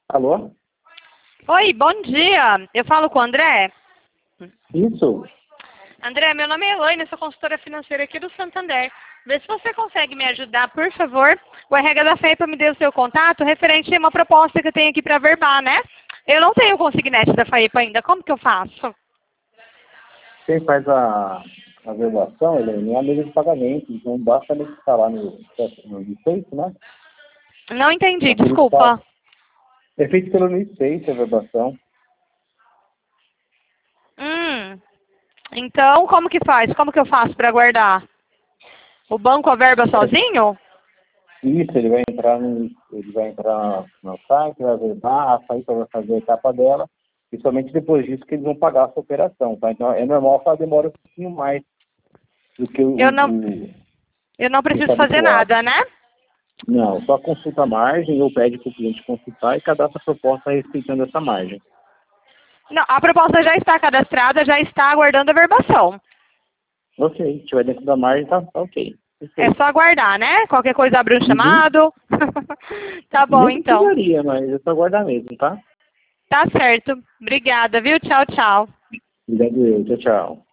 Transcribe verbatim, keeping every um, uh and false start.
Alô? Oi, bom dia. Eu falo com o André. Isso. André, meu nome é Elaine, sou consultora financeira aqui do Santander. Vê se você consegue me ajudar, por favor. O R H da FEIPA me deu o seu contato referente a uma proposta que eu tenho aqui para verbar, né? Eu não tenho o consignete da FEIPA ainda. Como que eu faço? Quem faz a, a verbação, ele é a mesa de pagamento, então basta ele estar lá no, no Niceite, né? Não entendi, Aquele desculpa. É feito pelo Niceite a verbação. Hum. Então, como que faz? Como que eu faço para guardar? O banco averba sozinho? Isso, ele vai entrar no, ele vai entrar no site, vai verbar, a FEIPA vai fazer a etapa dela, e somente depois disso que eles vão pagar essa operação, tá? Então é normal que ela demore um pouquinho mais do que o, Eu não, o, eu não o preciso fazer habitual. nada, né? Não, só consulta a margem ou pede para o cliente consultar e cadastra a proposta respeitando essa margem. Não, a proposta já está cadastrada, já está aguardando a verbação. Ok, se estiver dentro da margem, tá, tá ok. É Perfeito. só aguardar, né? Qualquer coisa abre um Uhum. chamado. Tá bom, Nem então. precisaria, mas é só guardar mesmo, tá? Tá certo. Obrigada, viu? Tchau, tchau. Obrigado, eu. Tchau, tchau.